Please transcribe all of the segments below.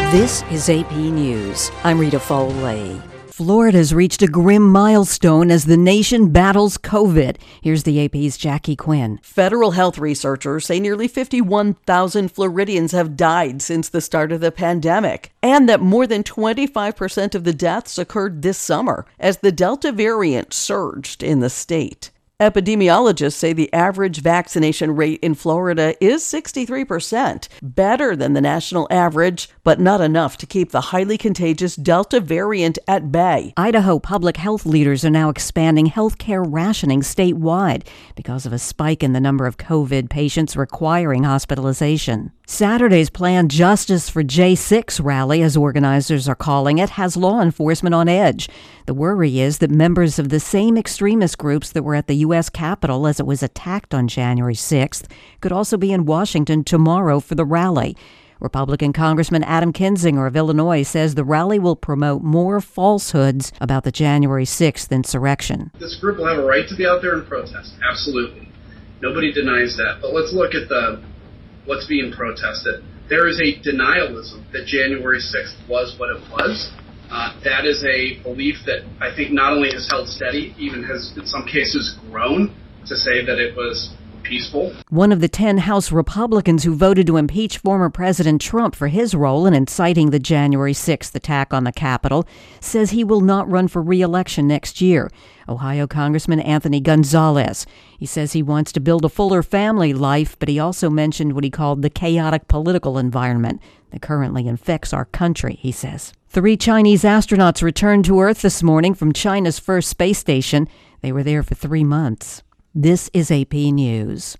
This is AP News. I'm Rita Foley. Florida has reached a grim milestone as the nation battles COVID. Here's the AP's Jackie Quinn. Federal health researchers say nearly 51,000 Floridians have died since the start of the pandemic, and that more than 25% of the deaths occurred this summer as the Delta variant surged in the state. Epidemiologists say the average vaccination rate in Florida is 63%, better than the national average, but not enough to keep the highly contagious Delta variant at bay. Idaho public health leaders are now expanding health care rationing statewide because of a spike in the number of COVID patients requiring hospitalization. Saturday's planned Justice for J6 rally, as organizers are calling it, has law enforcement on edge. The worry is that members of the same extremist groups that were at the U.S. Capitol as it was attacked on January 6th could also be in Washington tomorrow for the rally. Republican Congressman Adam Kinzinger of Illinois says the rally will promote more falsehoods about the January 6th insurrection. This group will have a right to be out there and protest. Absolutely. Nobody denies that. But let's look at what's being protested. There is a denialism that January 6th was what it was. That is a belief that I think not only has held steady, even has in some cases grown to say that it was peaceful. One of the 10 House Republicans who voted to impeach former President Trump for his role in inciting the January 6th attack on the Capitol says he will not run for re-election next year. Ohio Congressman Anthony Gonzalez. He says he wants to build a fuller family life, but he also mentioned what he called the chaotic political environment that currently infects our country, he says. 3 Chinese astronauts returned to Earth this morning from China's first space station. They were there for 3 months. This is AP News.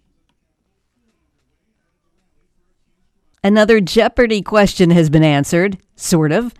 Another Jeopardy question has been answered, sort of.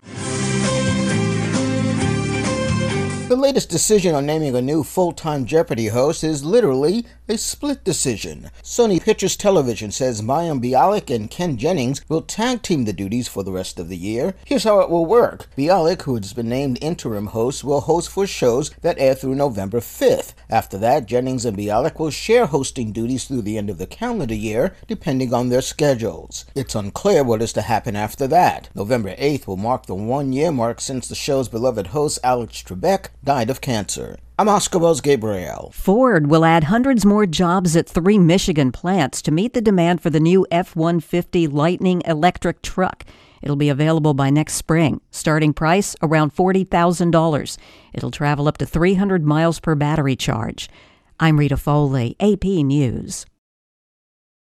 The latest decision on naming a new full-time Jeopardy host is literally a split decision. Sony Pictures Television says Mayim Bialik and Ken Jennings will tag-team the duties for the rest of the year. Here's how it will work. Bialik, who has been named interim host, will host for shows that air through November 5th. After that, Jennings and Bialik will share hosting duties through the end of the calendar year, depending on their schedules. It's unclear what is to happen after that. November 8th will mark the 1-year mark since the show's beloved host Alex Trebek died of cancer. I'm Oscar Wells Gabriel. Ford will add hundreds more jobs at 3 Michigan plants to meet the demand for the new F-150 Lightning electric truck. It'll be available by next spring. Starting price, around $40,000. It'll travel up to 300 miles per battery charge. I'm Rita Foley, AP News.